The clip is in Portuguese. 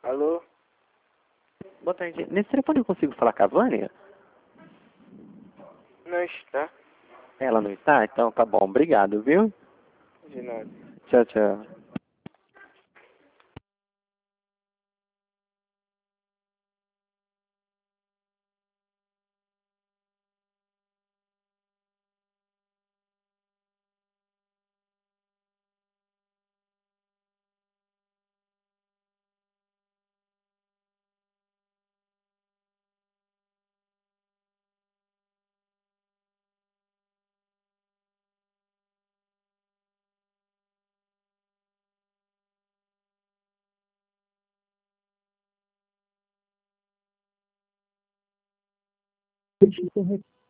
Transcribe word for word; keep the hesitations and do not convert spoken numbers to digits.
Alô? Boa tarde. Nesse telefone eu consigo falar com a Vânia? Não está. Ela não está? Então tá bom. Obrigado, viu? De nada. Tchau, tchau. Correto.